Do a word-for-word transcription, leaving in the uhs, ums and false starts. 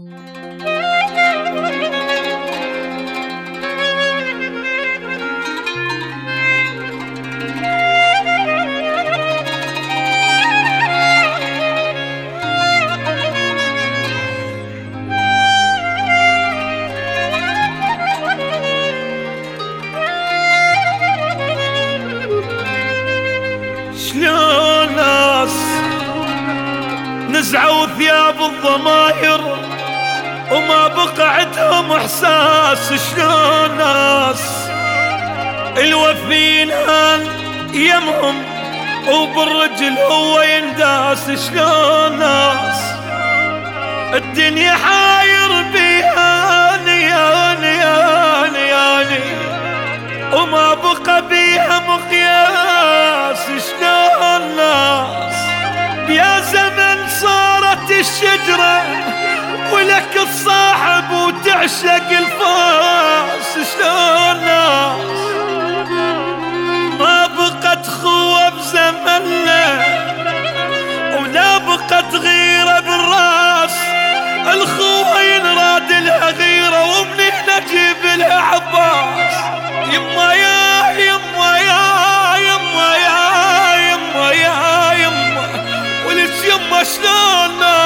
شلون ناس نزعوا ثياب الضماير وما بقى عندهم احساس. شلون ناس الوفين هان يمهم وبالرجل هو ينداس. شلون ناس الدنيا حاير بيها نياني ياني ياني وما بقى بيها مقياس. شلون ناس يا زمن صارت الشجرة ولك الصاحب وتعشق الفاس. شلون ناس ما بقت خوة بزمننا ولا بقت غيرة بالراس. الخوة ينراد لها غيرة ومنين نجيب لها عباس. يما يا يما يا يما يا يما يا يما ولك يما شلون